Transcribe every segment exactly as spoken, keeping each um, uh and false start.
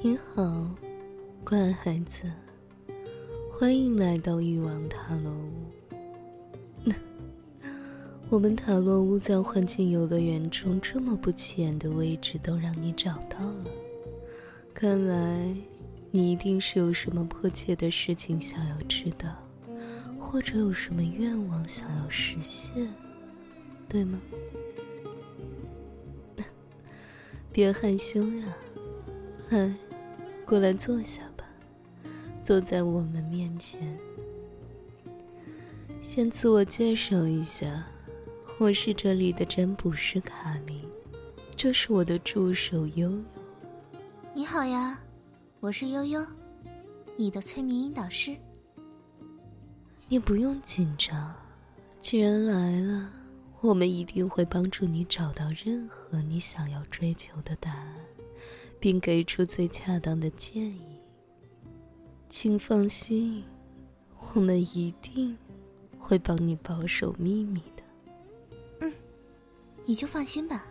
你好，乖孩子，欢迎来到欲望塔罗屋。我们塔罗屋在幻境游乐园中这么不起眼的位置都让你找到了，看来你一定是有什么迫切的事情想要知道，或者有什么愿望想要实现，对吗？别害羞呀，来，过来坐下吧，坐在我们面前。先自我介绍一下，我是这里的占卜师卡琳，这是我的助手悠悠。 你好呀，我是悠悠，你的催眠引导师。 你不用紧张，既然来了，我们一定会帮助你找到任何你想要追求的答案，并给出最恰当的建议。请放心，我们一定会帮你保守秘密的。 嗯，你就放心吧。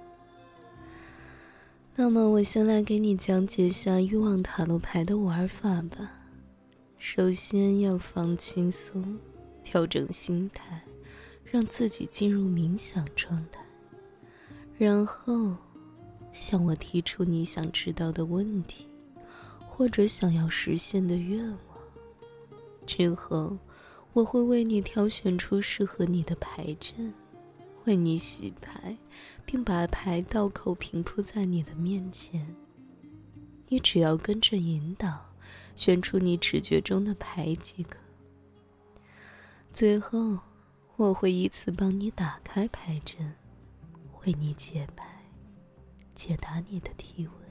那么我先来给你讲解下欲望塔罗牌的玩法吧。首先要放轻松，调整心态，让自己进入冥想状态，然后向我提出你想知道的问题，或者想要实现的愿望。之后我会为你挑选出适合你的牌阵，为你洗牌，并把牌倒扣平铺在你的面前。你只要跟着引导，选出你直觉中的牌即可。最后我会依次帮你打开牌阵，为你解牌，解答你的提问。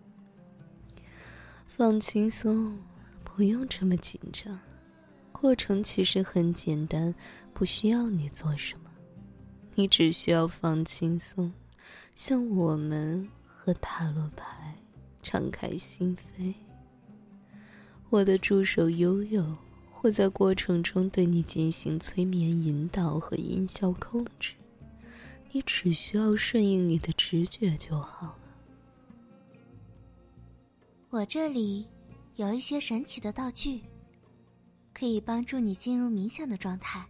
放轻松，不用这么紧张，过程其实很简单，不需要你做什么，你只需要放轻松，向我们和塔罗牌敞开心扉。我的助手悠悠会在过程中对你进行催眠引导和音效控制，你只需要顺应你的直觉就好了。 我这里有一些神奇的道具，可以帮助你进入冥想的状态。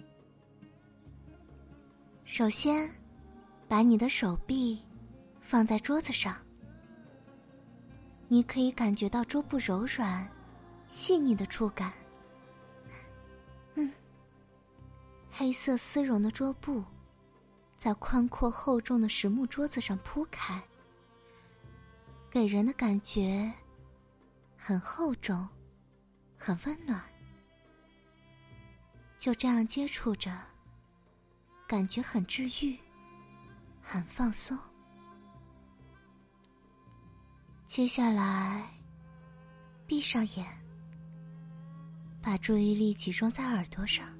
首先，把你的手臂放在桌子上，你可以感觉到桌布柔软细腻的触感。嗯，黑色丝绒的桌布在宽阔厚重的实木桌子上铺开，给人的感觉很厚重，很温暖。就这样接触着，感觉很治愈，很放松。接下来，闭上眼，把注意力集中在耳朵上。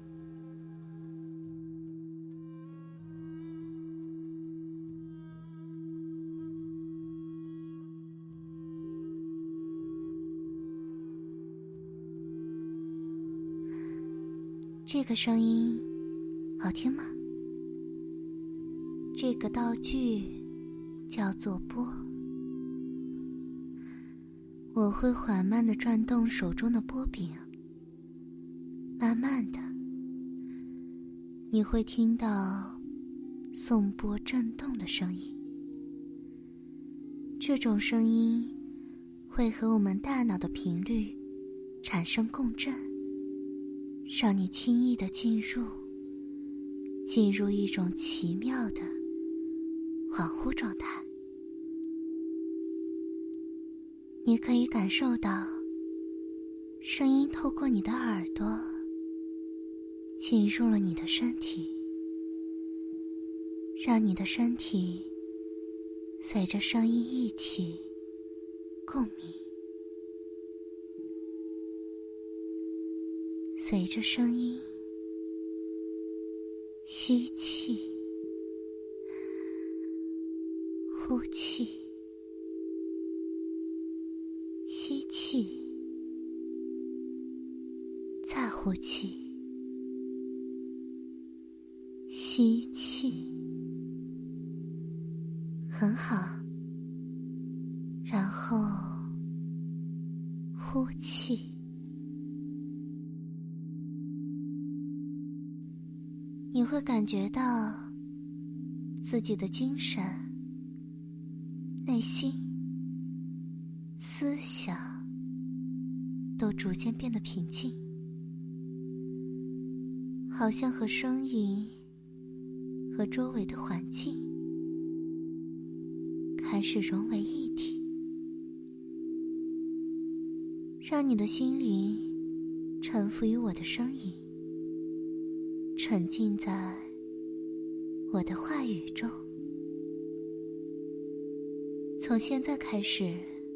这个声音好听吗？这个道具叫做波。我会缓慢地转动手中的波柄，慢慢的，你会听到颂钵震动的声音。这种声音会和我们大脑的频率产生共振，让你轻易地进入进入一种奇妙的恍惚状态。你可以感受到声音透过你的耳朵进入了你的身体，让你的身体随着声音一起共鸣。随着声音吸气，呼气，吸气，再呼气，吸气，很好。然后呼气。你会感觉到自己的精神、内心、思想都逐渐变得平静，好像和声音和周围的环境开始融为一体，让你的心灵臣服于我的声音，沉浸在我的话语中。从现在开始，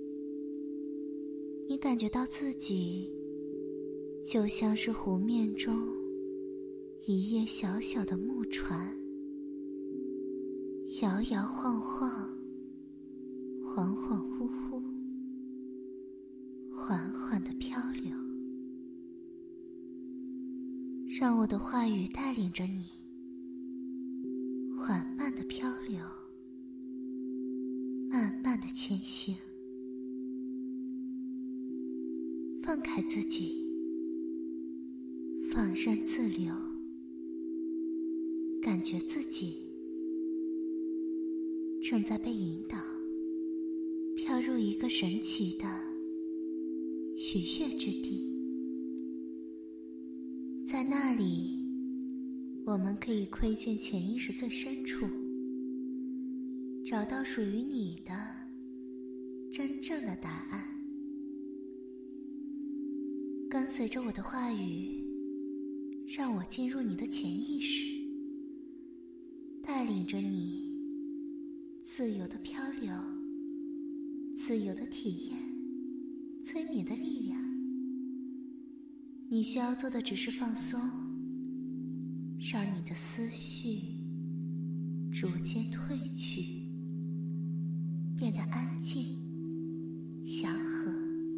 你感觉到自己就像是湖面中一叶小小的木船，摇摇晃晃，恍恍惚惚，缓缓地漂流。让我的话语带领着你，缓慢地漂流，慢慢地前行。放开自己，放任自流，感觉自己正在被引导，飘入一个神奇的愉悦之地。在那里，我们可以窥见潜意识最深处，找到属于你的真正的答案。跟随着我的话语，让我进入你的潜意识，带领着你自由的漂流，自由的体验催眠的力量。你需要做的只是放松，让你的思绪逐渐褪去，变得安静、祥和。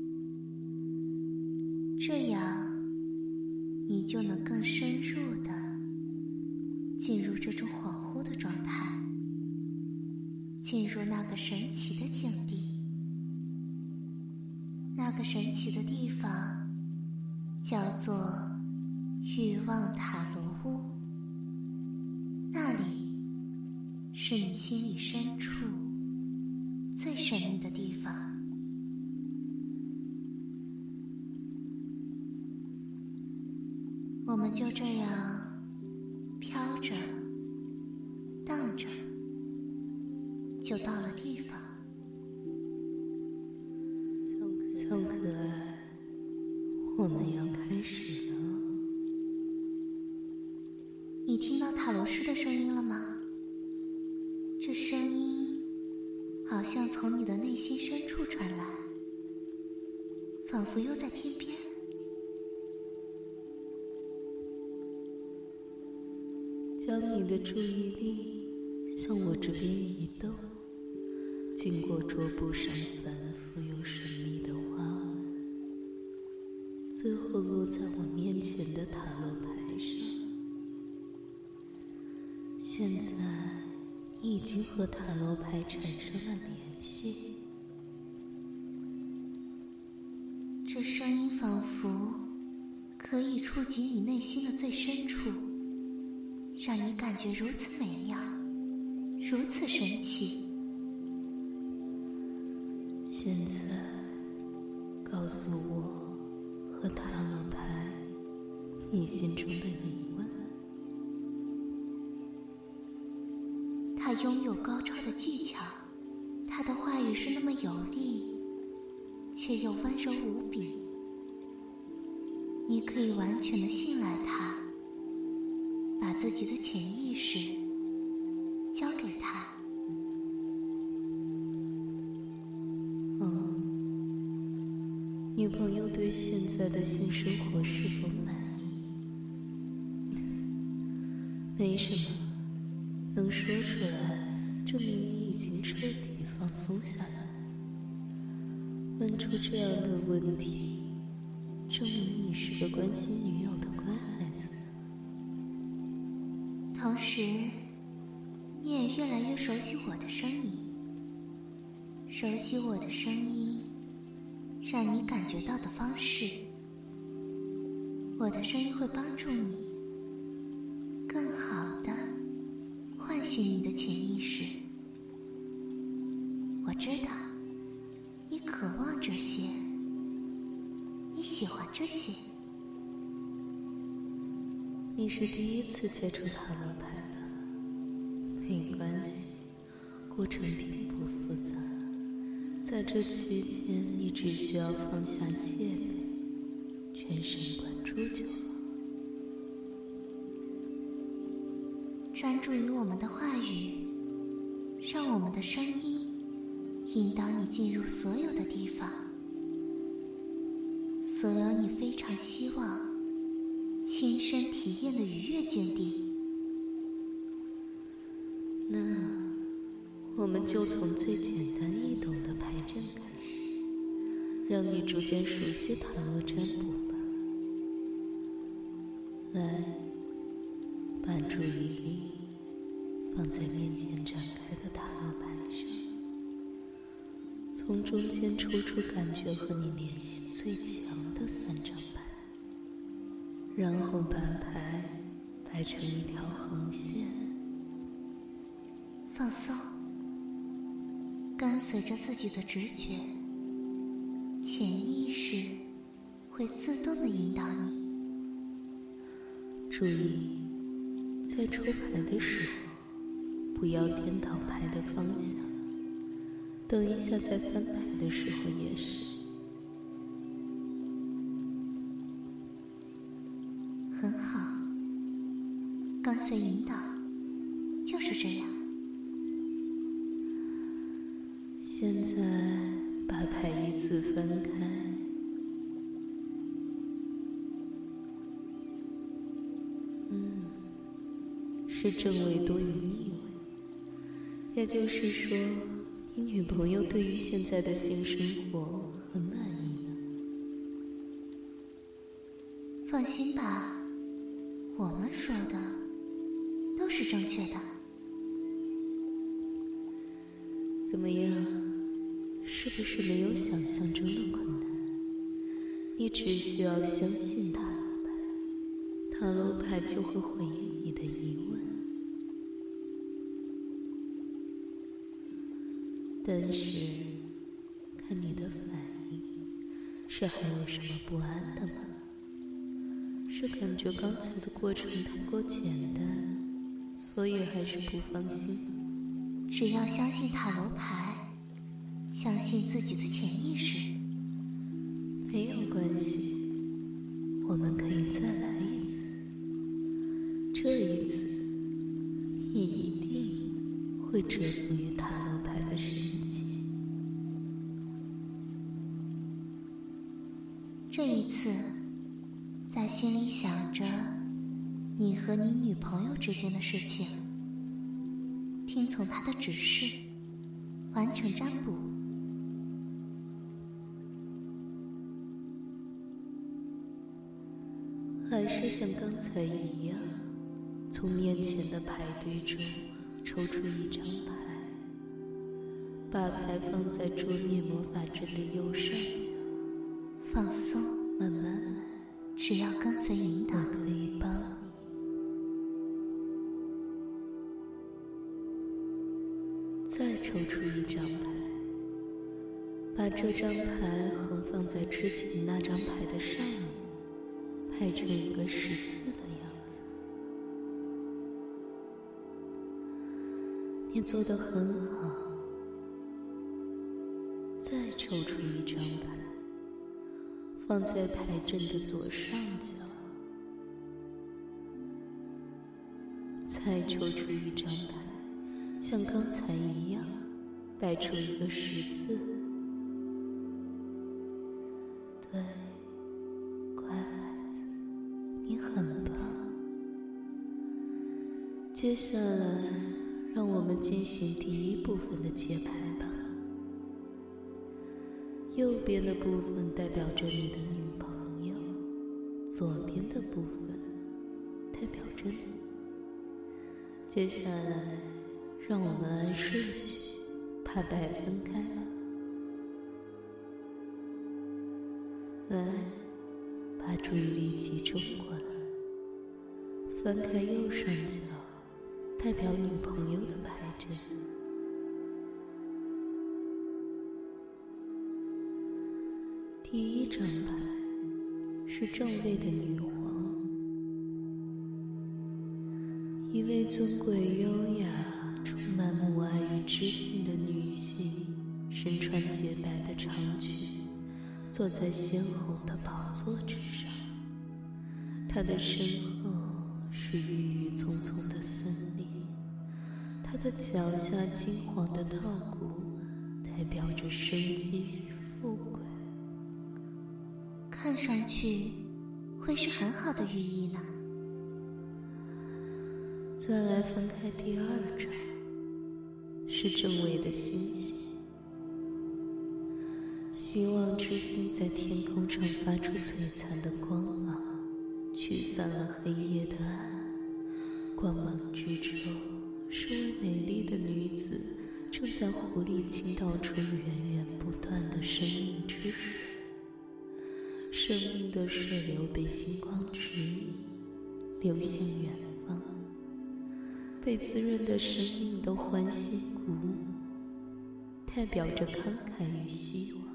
这样，你就能更深入地进入这种恍惚的状态，进入那个神奇的境地。那个神奇的地方叫做欲望塔罗屋，那里是你心里深处最神秘的地方。我们就这样飘着荡着，就到了地方。 小可爱，我们要开始了。 你听到塔罗师的声音了吗？这声音好像从你的内心深处传来，仿佛又在天边。 将你的注意力向我这边移动，经过桌布上繁复又神秘的花纹，最后落在我面前的塔罗牌上。现在你已经和塔罗牌产生了联系。 这声音仿佛可以触及你内心的最深处，让你感觉如此美妙，如此神奇。 现在告诉我和塔罗牌你心中的疑问。 他拥有高超的技巧，他的话语是那么有力，却又温柔无比。你可以完全的信赖他，把自己的潜意识交给他。 哦，女朋友对现在的性生活是否满意？没什么，能说出来，证明你已经彻底放松下来。问出这样的问题，证明你是个关心女友的乖孩子。 同时，你也越来越熟悉我的声音。熟悉我的声音， 让你感觉到的方式。我的声音会帮助你更好地唤醒你的潜意识。我知道你渴望这些，你喜欢这些。 你是第一次接触塔罗牌吧？没关系，过程并不复杂。在这期间，你只需要放下戒备，全神贯注就好。 专注于我们的话语，让我们的声音引导你进入所有的地方，所有你非常希望亲身体验的愉悦境地。 那我们就从最简单易懂的牌阵开始，让你逐渐熟悉塔罗占卜吧。来，把注意力放在面前展开的塔罗牌上，从中间抽出感觉和你联系最强的三张牌，然后把牌摆成一条横线。 放松，跟随着自己的直觉，潜意识会自动地引导你。 注意，在抽牌的时候，不要颠倒牌的方向。等一下在翻牌的时候也是。 很好，跟随引导，就是这样。 现在把牌依次分开，嗯，是正位多于逆位，也就是说，你女朋友对于现在的性生活很满意呢。 放心吧，我们说的都是正确的。 怎么样？是不是没有想象中的困难？你只需要相信塔罗牌，塔罗牌就会回应你的疑问。但是，看你的反应，是还有什么不安的吗？是感觉刚才的过程太过简单，所以还是不放心？ 只要相信塔罗牌，相信自己的潜意识， 没有关系，我们可以再来一次。这一次，你一定会折服于塔罗牌的神奇。 这一次，在心里想着你和你女朋友之间的事情，听从她的指示，完成占卜。 还是像刚才一样，从面前的牌堆中抽出一张牌，把牌放在桌面魔法阵的右上角。 放松， 慢慢来， 只要跟随引导， 我可以帮你。再抽出一张牌，把这张牌横放在之前那张牌的上面，排成一个十字的样子。你做得很好。再抽出一张牌，放在牌阵的左上角。再抽出一张牌，像刚才一样，摆出一个十字。对，乖孩子，你很棒。接下来，让我们进行第一部分的节拍吧。右边的部分代表着你的女朋友，左边的部分代表着你。接下来，让我们按顺序把牌分开吧。 来，把注意力集中过来，翻开右上角代表女朋友的牌阵。第一张牌是正位的女皇，一位尊贵优雅充满母爱与知性的女性，身穿洁白的长裙，坐在鲜红的宝座之上。她的身后是郁郁葱葱的森林，她的脚下金黄的稻谷代表着生机与富贵。 看上去会是很好的寓意呢。 再来翻开第二张，是正位的星星。希望之星在天空上发出璀璨的光芒，驱散了黑夜的暗。光芒之中，是位美丽的女子正在湖里倾倒出源源不断的生命之水。生命的水流被星光指引，流向远方。被滋润的生命都欢欣鼓舞，代表着慷慨与希望。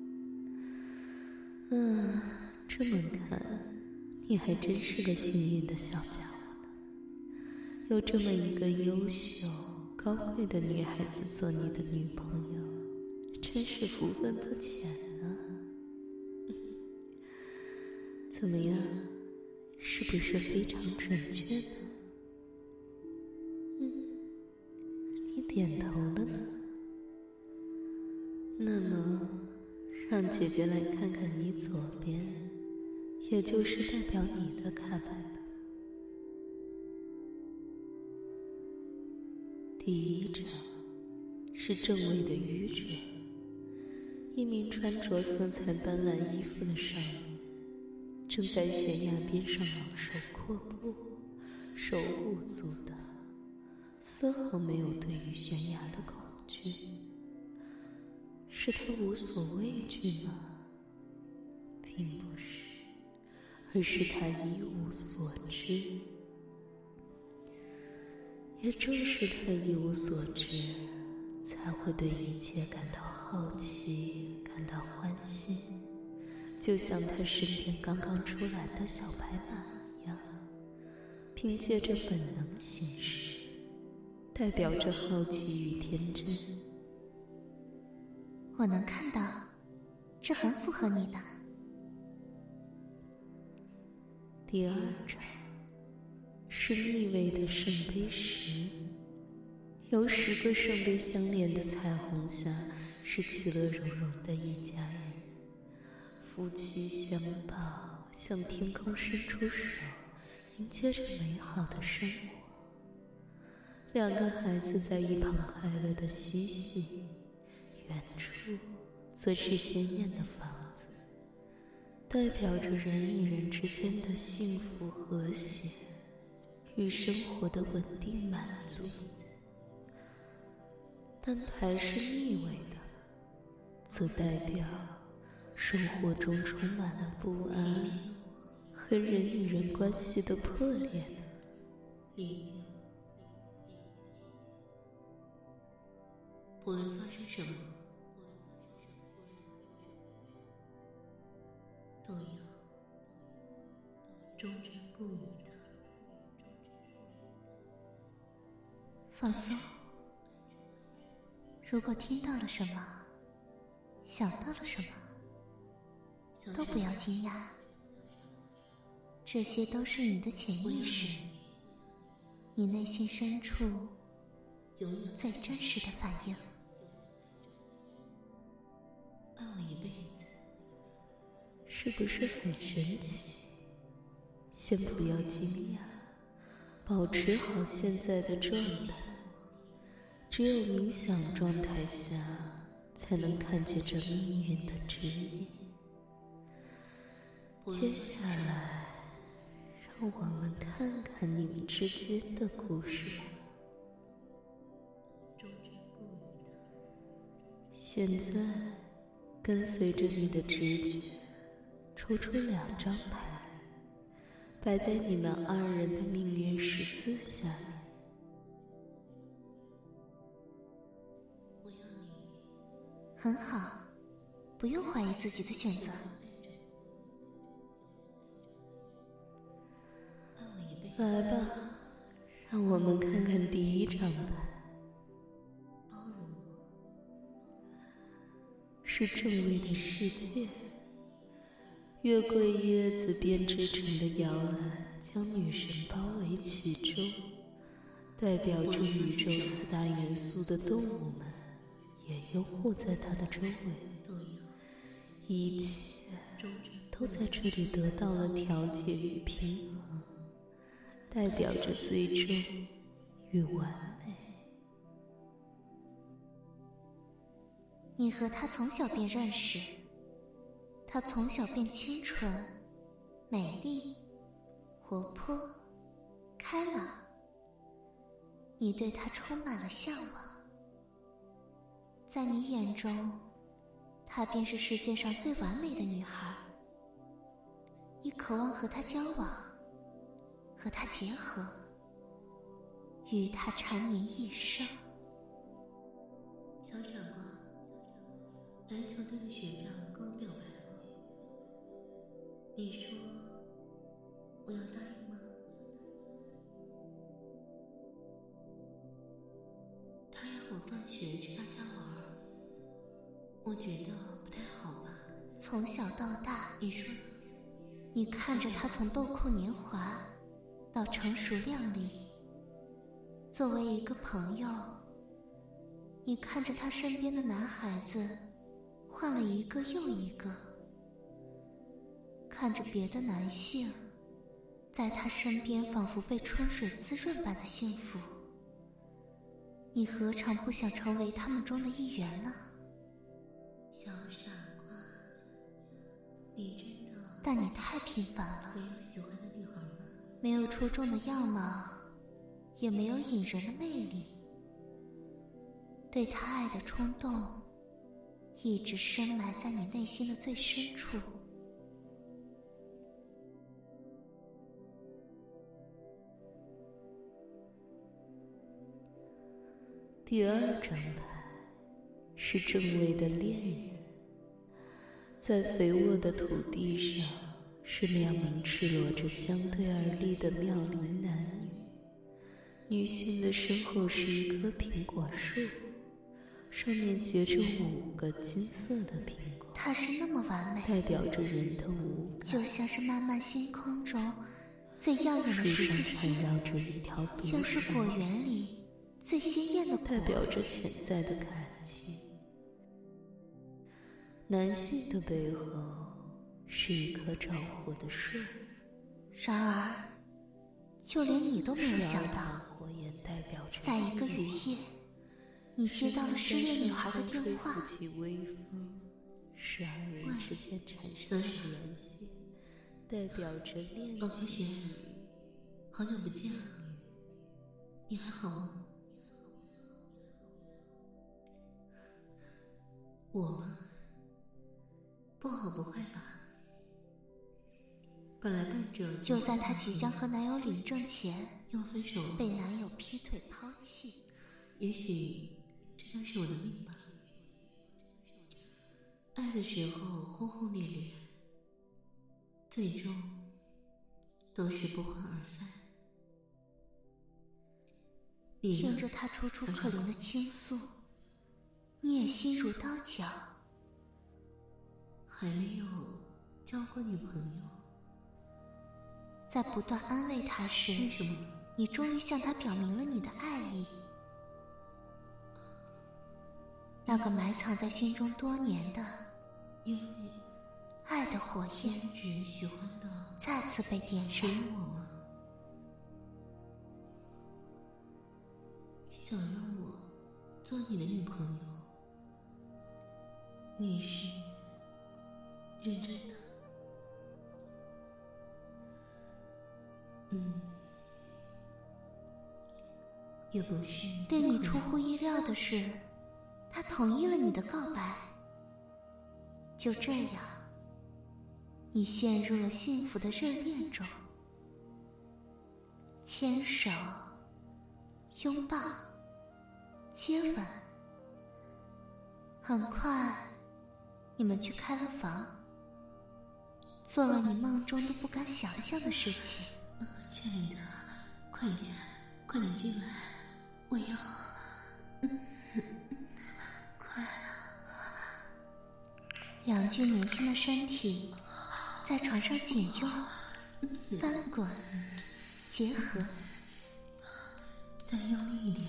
嗯，这么看，你还真是个幸运的小家伙呢，有这么一个优秀、高贵的女孩子做你的女朋友，真是福分不浅呢。怎么样，是不是非常准确呢？嗯，你点头了呢。那么，让姐姐来看看你左边，也就是代表你的卡牌吧。第一张是正位的愚者，一名穿着色彩斑斓衣服的少年，正在悬崖边上昂首阔步，手舞足蹈，丝毫没有对于悬崖的恐惧。是他无所畏惧吗？并不是，而是他一无所知。也正是他一无所知，才会对一切感到好奇，感到欢欣，就像他身边刚刚出来的小白马一样，凭借着本能行事，代表着好奇与天真。 我能看到，这很符合你的。 第二章是逆位的圣杯十，由十个圣杯相连的彩虹下，是其乐融融的一家人，夫妻相抱，向天空伸出手，迎接着美好的生活。两个孩子在一旁快乐地嬉戏，远处则是鲜艳的房子，代表着人与人之间的幸福和谐与生活的稳定满足。但牌是逆位的，则代表生活中充满了不安和人与人关系的破裂的力量。不论发生什么，都要忠贞不渝的。 放松。如果听到了什么，想到了什么，都不要惊讶，这些都是你的潜意识，你内心深处最真实的反应。 爱我一辈子，是不是很神奇？先不要惊讶，保持好现在的状态。只有冥想状态下，才能看见这命运的指引。接下来，让我们看看你们之间的故事吧。现在，跟随着你的直觉， 抽出两张牌，摆在你们二人的命运十字下面。 很好，不用怀疑自己的选择。 来吧，让我们看看第一张牌。是正位的世界，月桂叶子编织成的摇篮将女神包围其中，代表着宇宙四大元素的动物们也拥护在她的周围，一切都在这里得到了调节与平衡，代表着最终与完美。 你和他从小便认识，他从小便清纯、美丽、活泼、开朗，你对他充满了向往。在你眼中，她便是世界上最完美的女孩，你渴望和她交往，和她结合，与她缠绵一生。 小傻瓜，篮球队的学长跟我表白了，你说我要答应吗？他要我放学去他家玩，我觉得不太好吧。 从小到大， 你说呢？ 你看着他从豆蔻年华到成熟靓丽，作为一个朋友，你看着他身边的男孩子换了一个又一个，看着别的男性在他身边仿佛被春水滋润般的幸福，你何尝不想成为他们中的一员呢？ 小傻瓜，你真的但你太平凡了， 没有喜欢的女孩吗？ 没有出众的样貌，也没有引人的魅力，对他爱的冲动一直深埋在你内心的最深处。 第二张牌是正位的恋人，在肥沃的土地上是两名赤裸着相对而立的妙龄男女，女性的身后是一棵苹果树，上面结着五个金色的苹果， 它是那么完美， 代表着人的五感， 就像是漫漫星空中最耀眼的树上十字星， 缠绕着一条毒像是果蛇， 园里最鲜艳的果， 代表着潜在的感情。男性的背后是一棵着火的树， 然而就连你都没有想到， 火焰代表着在一个雨夜，你接到了失恋女孩的电话。 吹拂起微风，是二人之间产生的联系，代表着恋老同学情。 好久不见了，你还好吗？我吗？不好不坏吧。本来奔着就在她即将和男友领证前， 要分手， 被男友劈腿抛弃。 也许这就是我的命吧。爱的时候轰轰烈烈，最终都是不欢而散。你呢听着他楚楚可怜的倾诉，你也心如刀绞。 还没有交过女朋友， 在不断安慰他时， 为什么？ 你终于向他表明了你的爱意。那个埋藏在心中多年的因为爱的火焰一直喜欢的再次被点是燃。 我吗？想让我做你的女朋友，你是认真的？嗯，也不是。 令你出乎意料的是，他同意了你的告白。就这样， 你陷入了幸福的热恋中，牵手、拥抱、接吻。很快，你们去开了房，做了你梦中都不敢想象的事情。 亲爱的，快点，快点进来，我要，嗯，快！ 两具年轻的身体在床上紧拥、翻滚、结合。 再用力一点。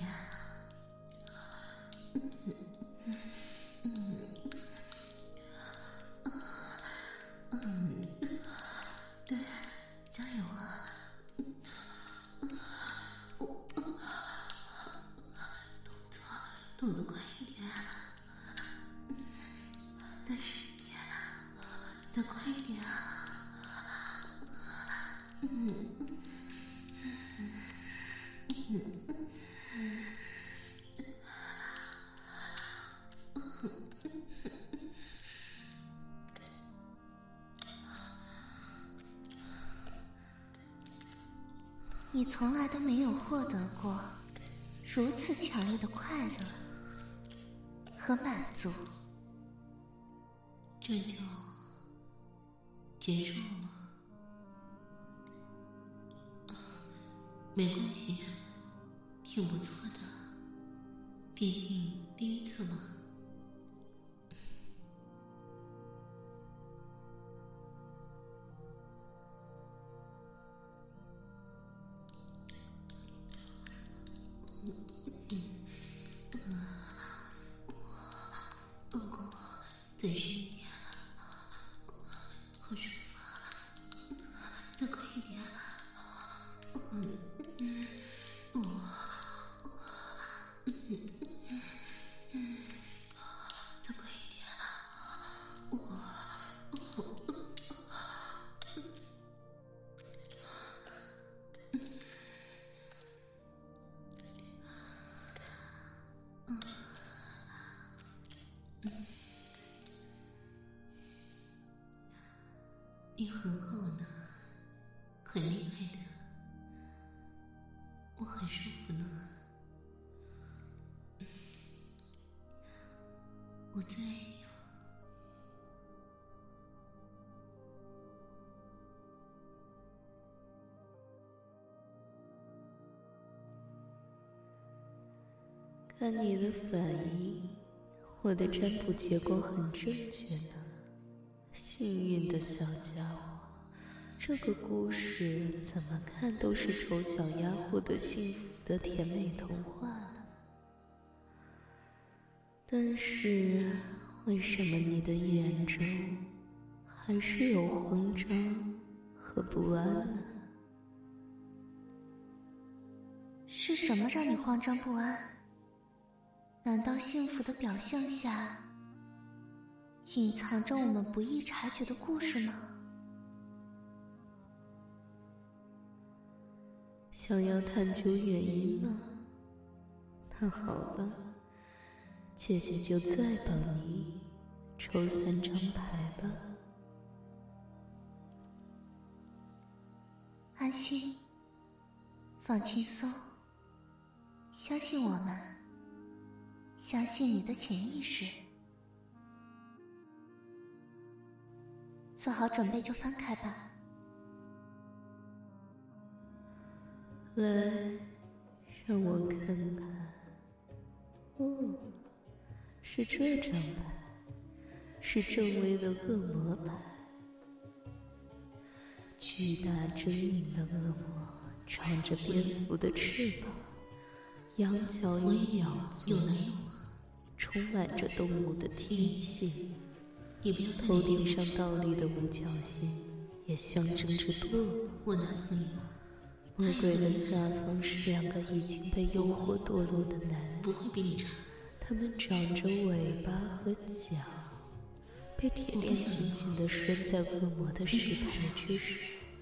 对，加油啊！动作，动作快一点，再使一点，再快一点啊！嗯嗯嗯。 你从来都没有获得过如此强烈的快乐和满足。 这就结束了吗？没关系，挺不错的，毕竟第一次嘛。不过再深一点，好舒服啊！再快一点，嗯嗯，我，嗯嗯，再快一点，我，我，嗯。你很好呢，很厉害的，我很舒服呢。我最爱你了。 看你的反应，我的占卜结果很正确呢。幸运的小家伙，这个故事怎么看都是丑小鸭获得幸福的甜美童话呢。但是为什么你的眼中还是有慌张和不安呢？ 是什么让你慌张不安？难道幸福的表象下隐藏着我们不易察觉的故事吗？ 想要探究原因吗？那好吧，姐姐就再帮你抽三张牌吧。 安心，放轻松，相信我们，相信你的潜意识。做好准备就翻开吧。 来，让我看看。哦，是这张牌，是正威的恶魔牌。巨大狰狞的恶魔，长着蝙蝠的翅膀，羊角与鸟足，充满着动物的天性。头顶上倒立的五角星，也象征着堕落。 我男朋友。 魔鬼的下方是两个已经被诱惑堕落的男人， 不会比你差。 他们长着尾巴和角，被铁链紧紧地拴在恶魔的石台之上，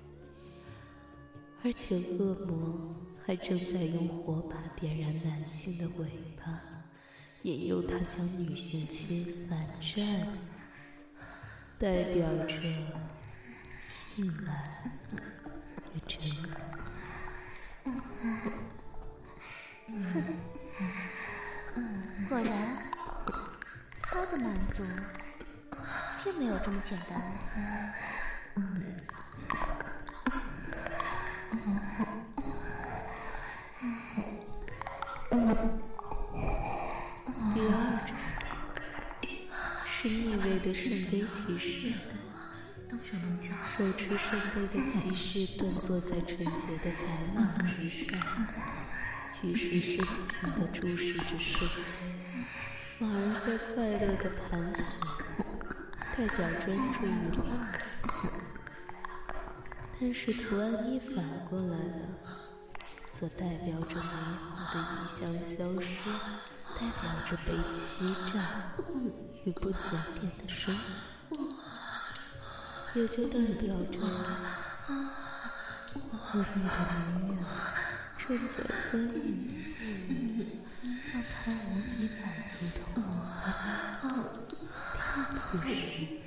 而且恶魔还正在用火把点燃男性的尾巴，引诱他将女性侵犯占有，代表着越来越真实。 果然，他的满足并没有这么简单。 第二种是逆位的圣杯骑士，手持圣杯的骑士端坐在纯洁的白马之上，骑士深情地注视着圣杯，马儿在快乐地盘旋，代表专注于浪。但是图案逆反过来了，则代表着美好的意象消失，代表着被欺诈与不检点的生活，也就代表着我你的女友正在分明赋予让他无比满足的我，并不是。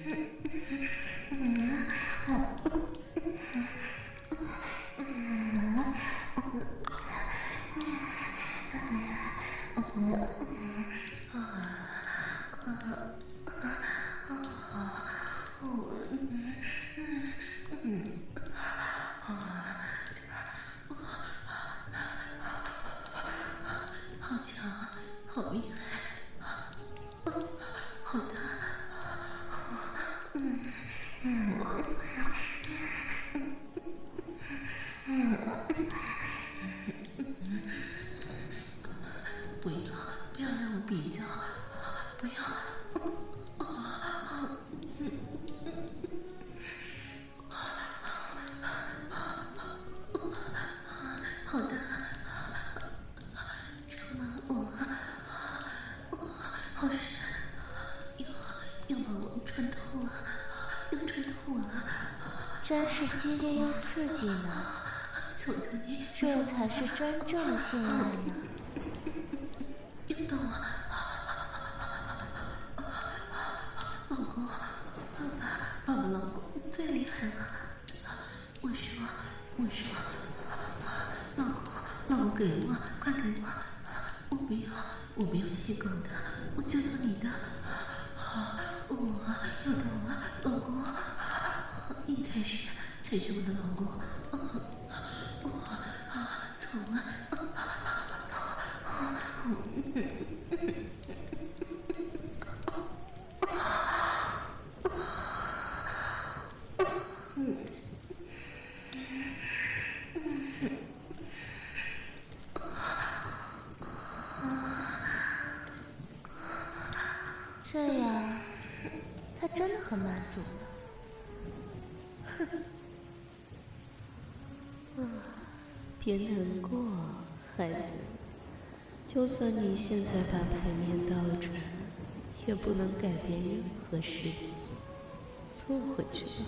好强，好厉害，好大，嗯嗯嗯，不要不要让我比较，不要。好的，这么我我好深，要要把我穿透了，要穿透了， 真是激烈又刺激呢！ 求求你， 这才是真正的性爱呢！ 别动啊！老公，爸爸，爸爸，老公最厉害了！我说，我说，老公，老公给我，快给我！我不要，我不要细狗的，我就要你的。我要的我，老公，你才是才是我的老公。我啊，疼啊！ 这样，他真的很满足了。 别难过，孩子。就算你现在把牌面倒转，也不能改变任何事情。坐回去吧。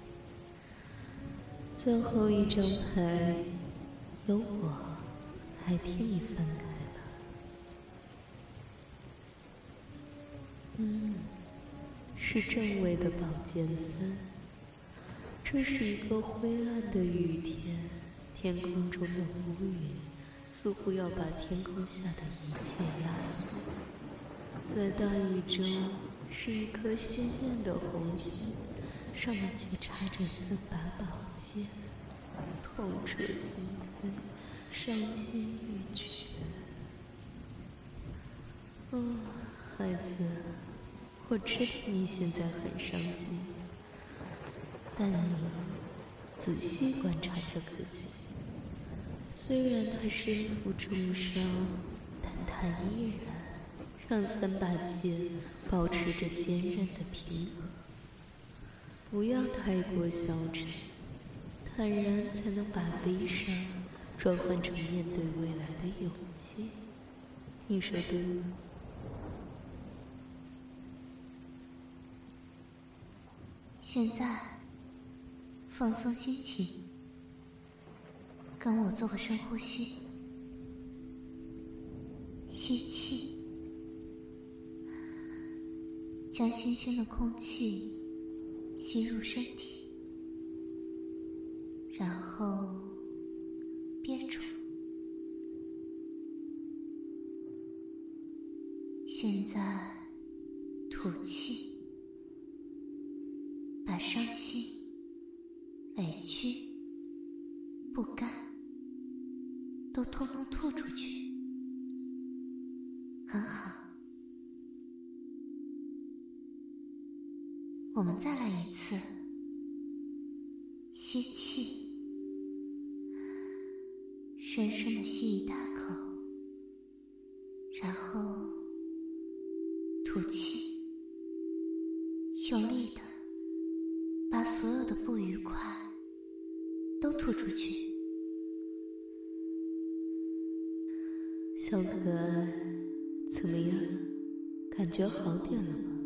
最后一张牌，由我来替你翻开了。嗯，是正位的宝剑三。这是一个灰暗的雨天，天空中的乌云似乎要把天空下的一切压缩。在大雨中，是一颗鲜艳的红心，上面却插着四把宝剑，痛彻心扉，伤心欲绝。哦，孩子，我知道你现在很伤心，但你仔细观察这颗心，虽然他身负重伤，但他依然让三把剑保持着坚韧的平衡。不要太过消沉，坦然才能把悲伤转换成面对未来的勇气。你说对吗？ 现在，放松心情，跟我做个深呼吸，吸气，将新鲜的空气吸入身体， 然后憋住。现在吐气，把伤心、委屈、不甘都通通吐出去。很好，我们再来一次。吸气，深深地吸一大口，然后吐气，用力地把所有的不愉快都吐出去。 小可爱，怎么样？感觉好点了吗？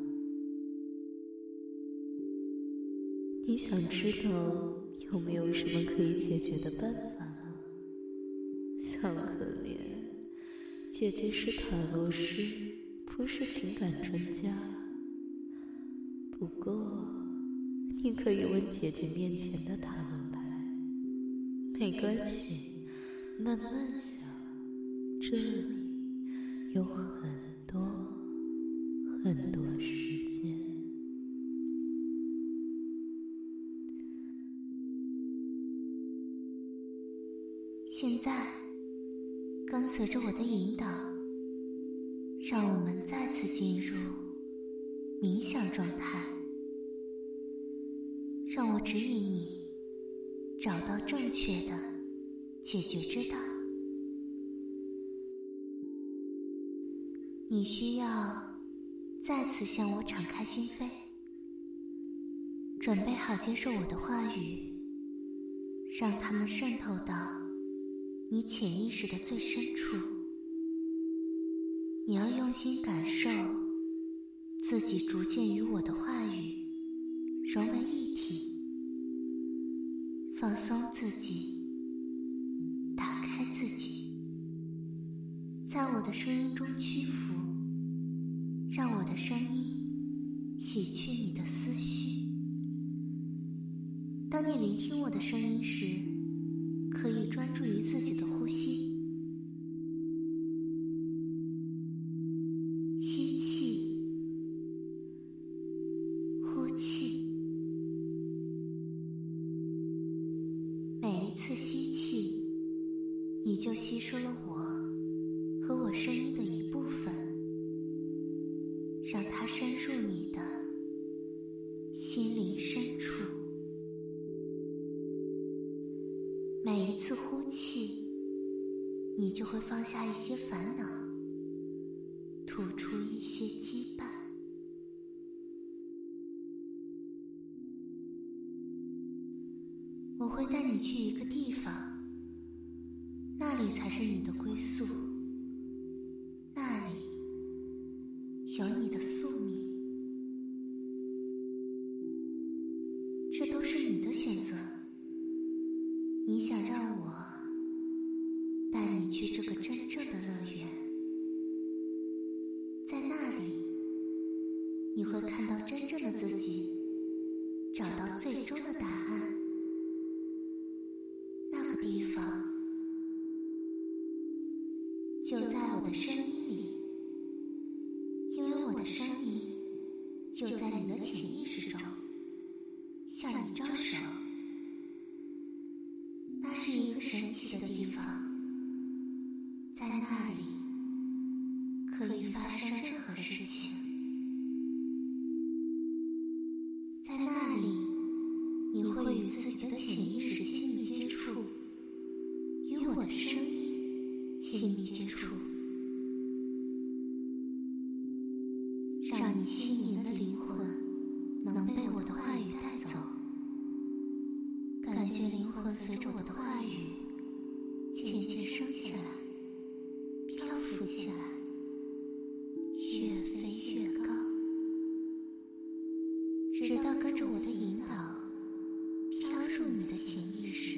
你想知道有没有什么可以解决的办法吗？小可怜，姐姐是塔罗师，不是情感专家。不过你可以问姐姐面前的塔罗牌，没关系，慢慢想，这里有很多很多时间。 现在跟随着我的引导，让我们再次进入冥想状态。让我指引你找到正确的解决之道。你需要再次向我敞开心扉，准备好接受我的话语，让它们渗透到你潜意识的最深处。你要用心感受自己逐渐与我的话语融为一体，放松自己，打开自己，在我的声音中屈服，让我的声音洗去你的思绪。当你聆听我的声音时，可以专注于自己的呼吸。吸气，呼气。每一次吸气，你就吸收了我和我声音的一部分，让它深入你的心灵深处。每一次呼气，你就会放下一些烦恼，吐出一些羁绊。我会带你去一个地方，那里才是你的归宿，那里有你的宿命。这都是你的选择。你想让我带你去这个真正的乐园，在那里你会看到真正的自己，找到最终的答案。那个地方就在我的声音里，因为我的声音就在你的潜意识中，向你招手。那是一个神奇的地方，在那里可以发生任何事情，在那里你会与自己的潜意识亲密接触，与我的声音亲密接触，让你轻盈的灵魂能被我的话语带走，感觉灵魂随着我的话语渐渐升起来，漂浮起来，越飞越高，直到跟着我的引导飘入你的潜意识。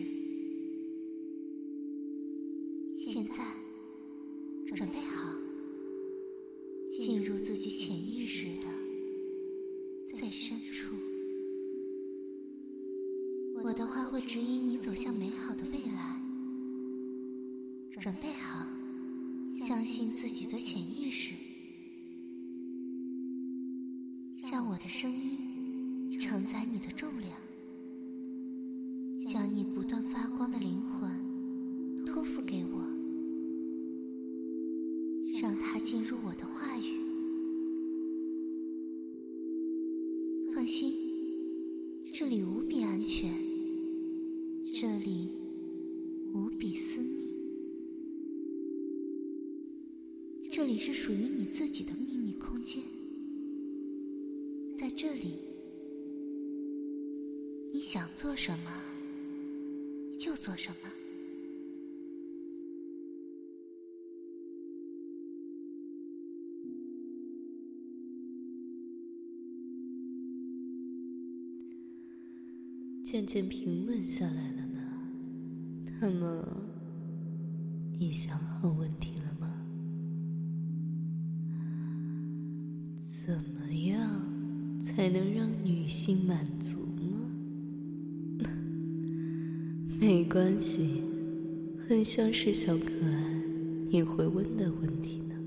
现在准备好进入自己潜意识的最深处，我的话会会指引你走向美好的未来。准备好，相信自己的潜意识，让我的声音承载你的重量，将你不断发光的灵魂托付给我，让它进入我的话语。放心，这里无比安全，这里无比私密，这里是属于你自己的秘密空间。在这里，你想做什么就做什么。 渐渐平稳下来了呢。那么，你想好问题了吗？怎么样才能让女性满足吗？没关系，很像是小可爱你会问的问题呢。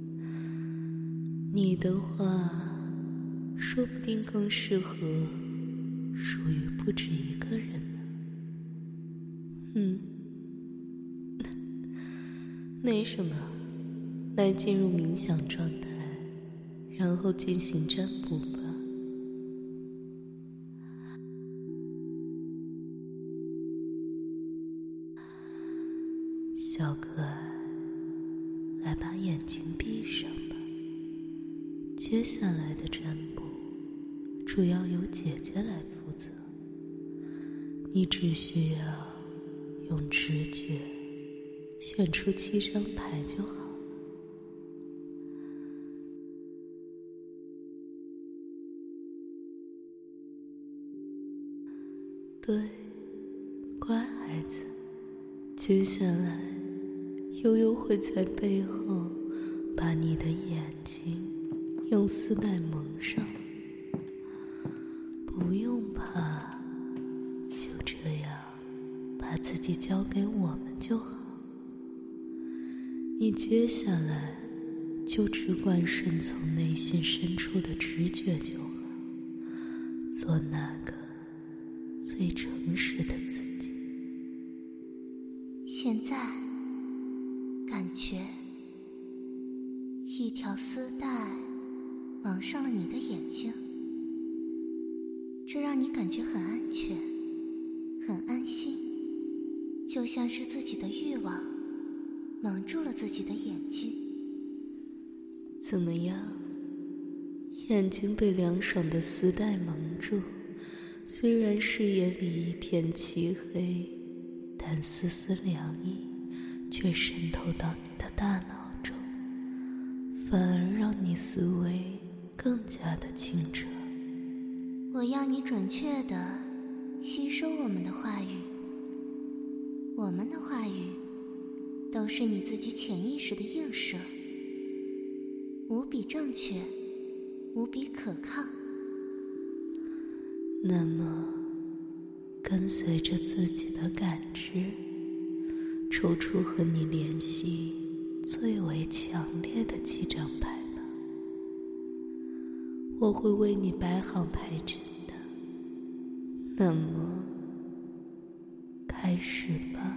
你的话说不定更适合属于不止一个人呢。嗯，没什么，来进入冥想状态，然后进行占卜吧。小可爱，来把眼睛闭上吧。接下来的占卜主要由姐姐来负责，你只需要用直觉选出七张牌就好。对，乖孩子，接下来悠悠会在背后把你的眼睛用丝带蒙上，不用怕，就这样把自己交给我们就好。你接下来就只管顺从内心深处的直觉就好，做那个最诚实的自己。 现在感觉一条丝带蒙上了你的眼睛，这让你感觉很安全，很安心，就像是自己的欲望蒙住了自己的眼睛。 怎么样？眼睛被凉爽的丝带蒙住，虽然视野里一片漆黑，但丝丝凉意却渗透到你的大脑中，反而让你思维更加的清澈。 我要你准确地吸收我们的话语，我们的话语都是你自己潜意识的映射，无比正确，无比可靠。 那么跟随着自己的感知，抽出和你联系最为强烈的七张牌吧。我会为你摆好牌阵的。那么开始吧。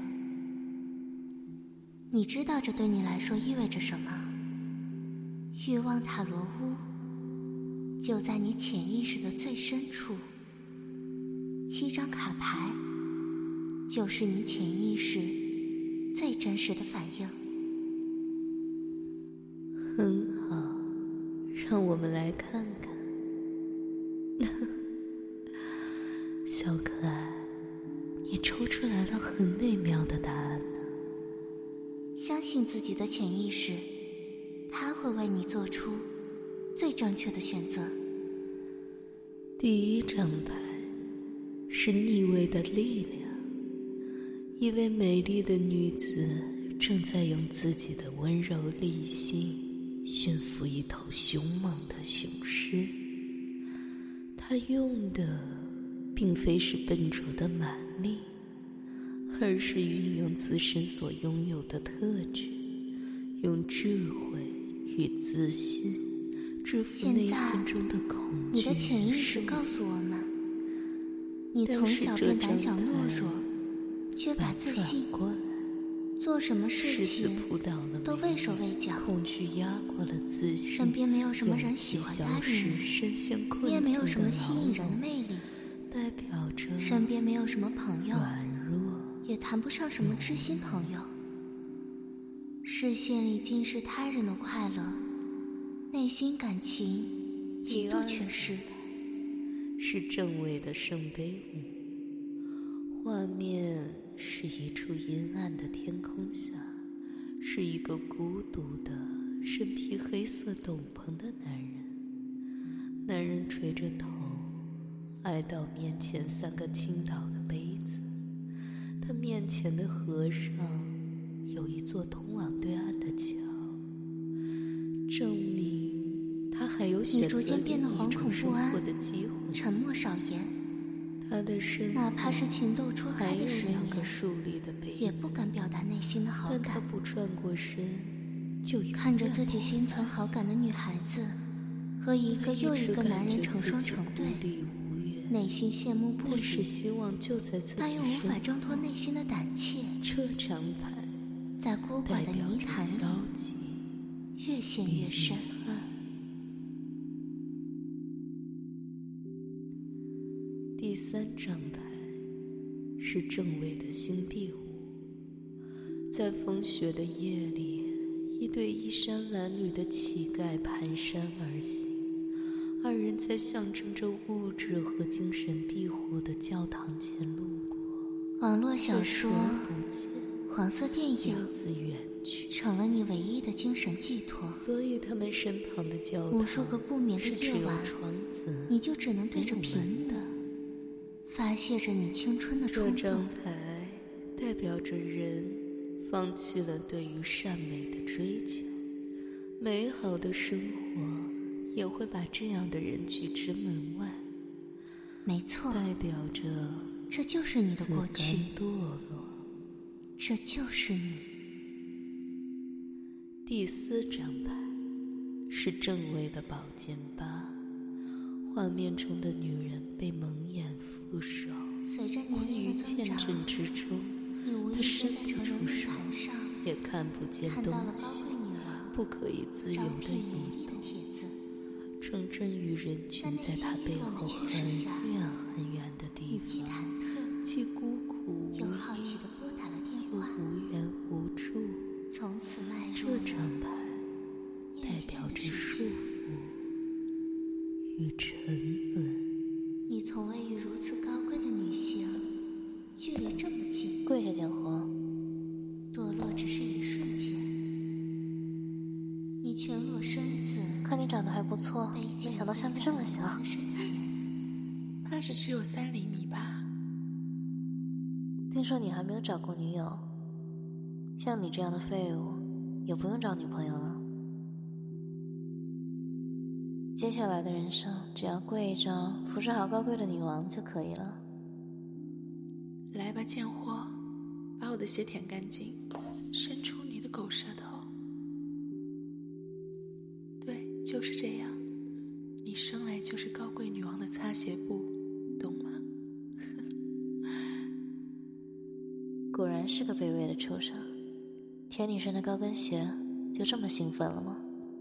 你知道这对你来说意味着什么？欲望塔罗屋就在你潜意识的最深处，七张卡牌就是你潜意识最真实的反应。 很好，让我们来看看。小可爱，你抽出来了很美妙的答案呢。 相信自己的潜意识，它会为你做出最正确的选择。 第一张牌是逆位的力量，一位美丽的女子正在用自己的温柔力性驯服一头凶猛的雄狮。她用的并非是笨拙的蛮力，而是运用自身所拥有的特质，用智慧与自信制服内心中的恐惧。 你的潜意识告诉我们，你从小便胆小懦弱，缺乏自信，做什么事情都畏手畏脚， 恐惧压过了自信， 身边没有什么人喜欢搭理你，你也没有什么吸引人的魅力， 代表着身边没有什么朋友， 软弱， 也谈不上什么知心朋友。视线里尽是他人的快乐，内心感情极度缺失。 是正位的圣杯五，画面是一处阴暗的天空下，是一个孤独的身披黑色斗篷的男人。男人垂着头，哀悼面前三个倾倒的杯子。他面前的河上有一座通往对岸的桥，证明他还有选择另一种生活的机会。 沉默少言， 他的身哪怕是情窦初开的十年，也不敢表达内心的好感。 但他不转过身，就看着自己心存好感的女孩子和一个又一个男人成双成对，内心羡慕不已，但又无法挣脱内心的胆怯。 这张牌在蝈蝈的泥潭里越陷越深。 第三张牌是正位的星币五，在风雪的夜里，一对衣衫褴褛的乞丐蹒跚而行，二人在象征着物质和精神庇护的教堂前路过。 网络小说、黄色电影成了你唯一的精神寄托， 所以他们身旁的教堂无数个不眠的夜晚，你就只能对着屏幕发泄着你青春的冲动。 这张牌代表着人放弃了对于善美的追求，美好的生活也会把这样的人拒之门外。 没错， 代表着这就是你的过去， 堕落， 这就是你。 第四张牌是正位的宝剑八，画面中的女人被蒙眼覆手， 随着年龄的增长， 剑阵之中，她伸不出手，也看不见东西，不可以自由地移动。城镇与人群在她背后很远很远的地方，既孤苦无依，又无援无助。 从此迈入这张牌代表着束缚与沉沦。 你从未与如此高贵的女性距离这么近。 跪下讲活。 堕落只是一瞬间，你全裸身子， 看你长得还不错，没想到下面这么小。 怕是只有三厘米吧。 听说你还没有找过女友，像你这样的废物也不用找女朋友了。接下来的人生只要跪着服侍好高贵的女王就可以了。 来吧贱货，把我的血舔干净，伸出你的狗舌头。对，就是这样，你生来就是高贵女王的擦鞋布，懂吗？ 果然是个卑微的畜生，舔女生的高跟鞋就这么兴奋了吗？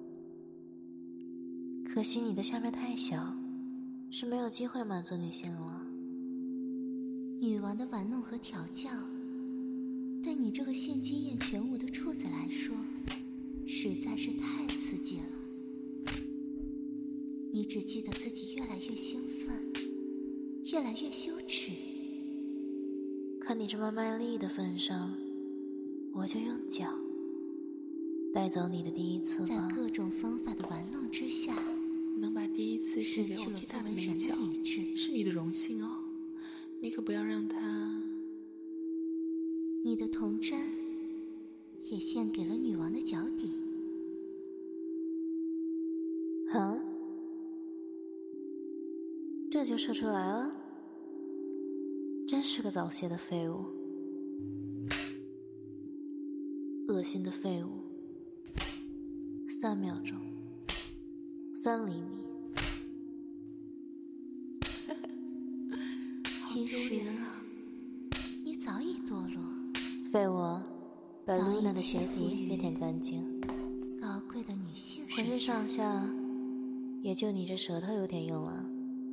可惜你的下面太小，是没有机会满足女性了。 女王的玩弄和调教，对你这个现经验全无的处子来说，实在是太刺激了。你只记得自己越来越兴奋，越来越羞耻。 看你这么卖力的份上，我就用脚带走你的第一次吧。 在各种方法的玩弄之下， 能把第一次献给我最大的美脚，是你的荣幸哦。你可不要让他。 你的童真也献给了女王的脚底。 啊？这就射出来了？ 真是个早泄的废物，恶心的废物。三秒钟，三厘米。 其实你早已堕落。 废物，把露娜的鞋底也舔干净。 高贵的女性， 浑身上下也就你这舌头有点用啊。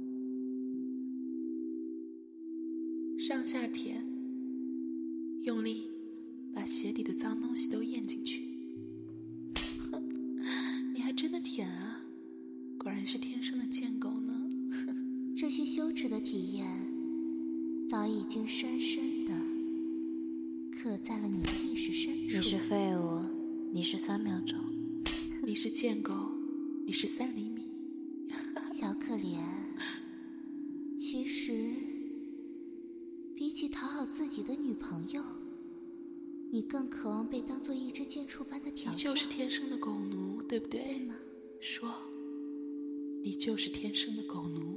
上下舔，用力把鞋底的脏东西都咽进去。哼，你还真的舔啊，果然是天生的贱狗呢。 这些羞耻的体验早已经深深的刻在了你的意识深处。 你是废物，你是三秒钟， 你是贱狗，你是三厘米。 小可怜，其实比起讨好自己的女朋友，你更渴望被当做一只贱畜般的调教。 你就是天生的狗奴，对不对？ 对吗？ 说，你就是天生的狗奴。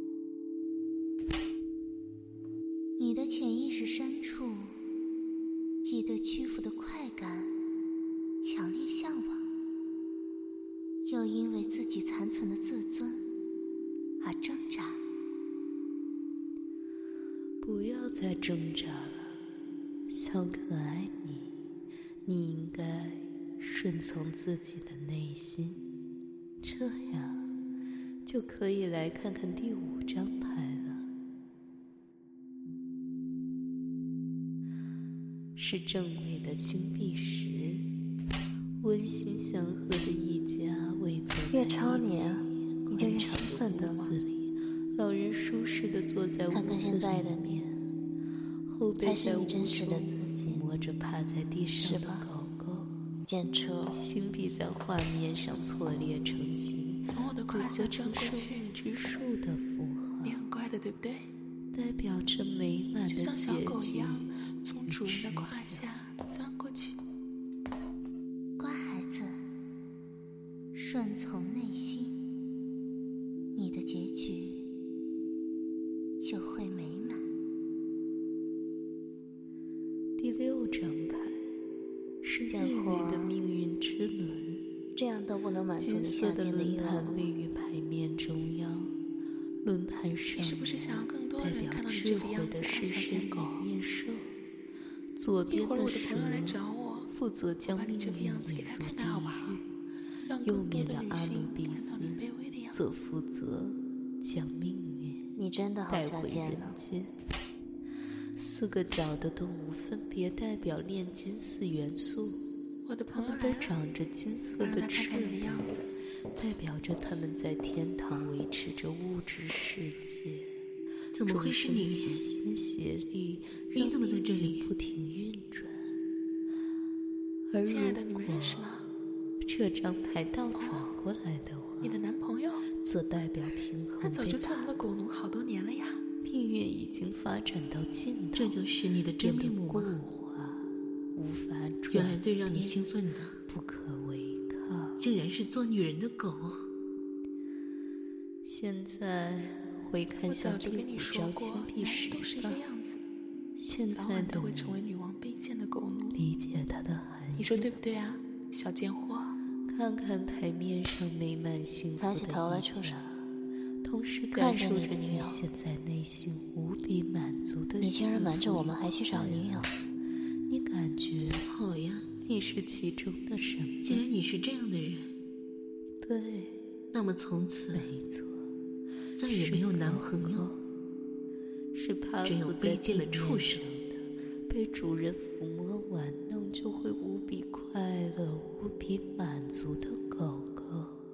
你的潜意识深处既对屈服的快感强烈向往，又因为自己残存的自尊而挣扎。 不要再挣扎了，小可爱你，你应该顺从自己的内心，这样就可以来看看第五张牌了。是正位的金币石，温馨祥和的一家围坐在一起， 越抄你你就越兴奋对吗？ 老人舒适地坐在屋子里面， 看看现在的你， 后背才是在屋你真实的中自己， 摸着趴在地上的狗狗， 贱畜。 星币在画面上错裂成形， 从我的胯下钻过去， 一只树的符号， 你很乖的，对不对？ 代表着美满的结局。 就像小狗一样，从主人的胯下钻过去。 乖孩子，顺从内心，你的结局就会美满。 第六张牌是贱内货里的命运之轮， 这样都不能满足金你色的轮下贱的欲望。 盘位于牌面中央，轮盘上你是不是想要更多代表人看到你智慧这个样子啊， 的狮身小贱狗？ 人面兽，左一边会儿我的蛇朋友来找我， 负责我把你将命运这个样子给引入地他看看好不好？ 狱， 让右更多的女面的阿努性比看到你斯卑微的样子。 则负责将命运你真的好带回人下贱呢。 间。四个角的动物分别代表炼金四元素， 我的它们都朋友来了， 长着金色我让的翅他看看你的样膀， 子。 代表着他们在天堂维持着物质世界。 怎么会是你？ 众生齐心协力， 你怎么在让这里命运不停运转。而亲爱的，你如果们认识吗？ 这张牌倒转过来的话， 你的男朋友， 则代表平衡他早被就做我们的打狗奴好多年了呀。 命运已经发展到尽头， 这就是你的真变得固面目吗？ 化，无法转原来最让你变兴奋的， 不可违抗。 竟然是做女人的狗。 现在回看我下早就跟你第五张说过， 金币石男人都是一吧个，样子， 现在的早晚都会成为你女王卑贱的狗奴。 理解它的含义。 你说对不对啊，小贱货？ 看看牌面上美满幸福的抬起头来， 一家畜生！ 同时看着感受着你的女友你现在内心无比满足的你竟然瞒着我们幸福还去找女友， 你感觉好呀， 你是其中的什么？ 既然你是这样的人， 对， 那么从此没错， 再也没有男朋友， 是趴只有伏在卑贱的地畜生面上的，被主人抚摸玩弄就会无比快乐、无比满足的狗狗。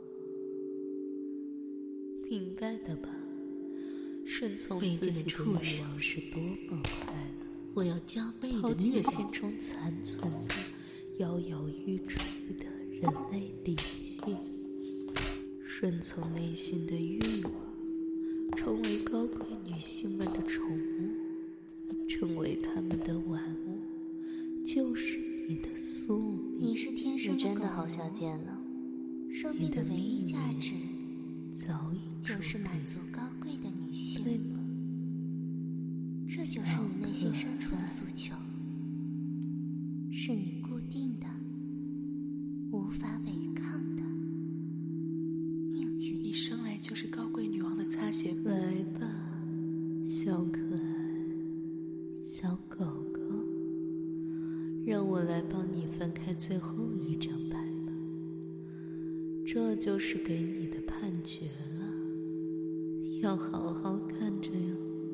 明白的吧？顺从卑自己的贱的畜欲生望是多么快乐。 我要加倍抛的虐待。 弃心中残存的摇摇欲坠的人类理性，顺从内心的欲望，成为高贵女性们的宠物，成为她们的玩物，就是你的宿命。 你是天生你真狗的好下奴， 贱呢。 生命的唯一价值早已注就是满定， 足高贵的女性。 对吗？ 这就是你内心深处的诉求，是你固定的、无法违抗的命运。 你生来就是高贵女王的擦鞋布。 来吧，小可爱，小狗狗，让我来帮你翻开最后一张牌吧。这就是给你的判决了，要好好看着哟。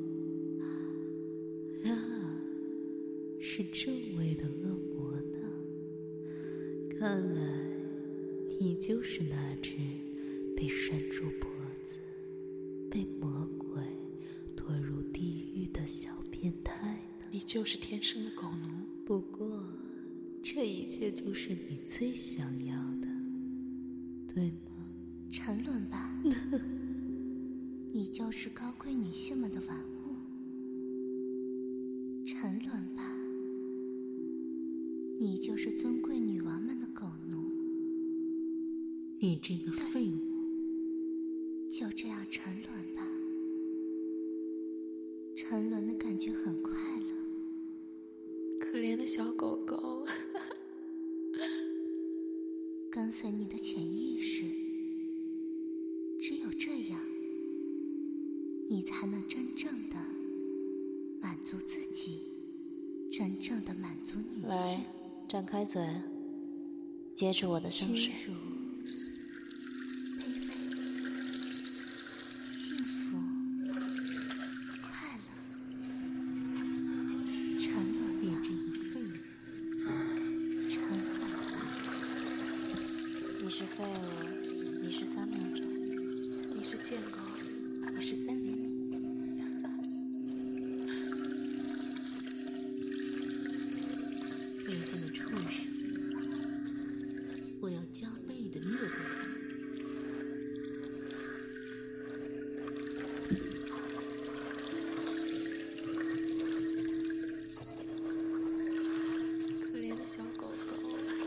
呀，是正位的恶魔呢。看来你就是那只被拴住脖子、被魔鬼拖入地狱的小变态呢。 你就是天生的狗奴。 不过，这一切就是你最想要的，对吗？ 沉沦吧，你就是高贵女性们的玩物。沉沦吧，你就是尊贵女王们的狗奴。 你这个废物！ 就这样沉沦吧，沉沦的感觉很快乐。 可怜的小狗狗。 跟随你的潜意识，只有这样，你才能真正的满足自己，真正的满足女性。 来，张开嘴，接住我的圣水。 屈辱、卑微、幸福、快乐、沉沦你吧， 这个废物！ 沉沦吧。 你是废物，你是三秒钟， 你是贱狗，你是三厘米。 卑贱的畜生！我要加倍的虐待你！ 可怜的小狗狗。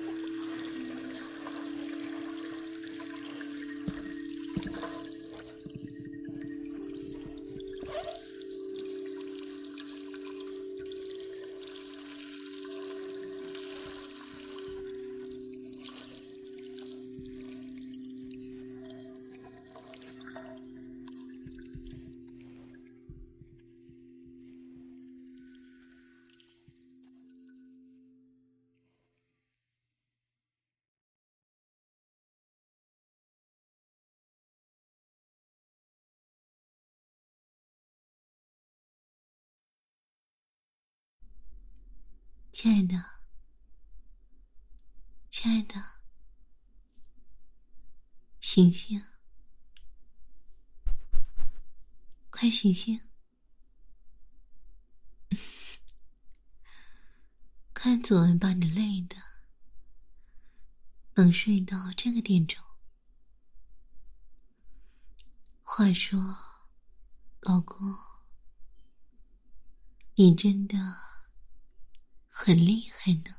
亲爱的，亲爱的，醒醒，快醒醒！看昨晚把你累的，能睡到这个点钟。话说，老公，你真的很厉害呢。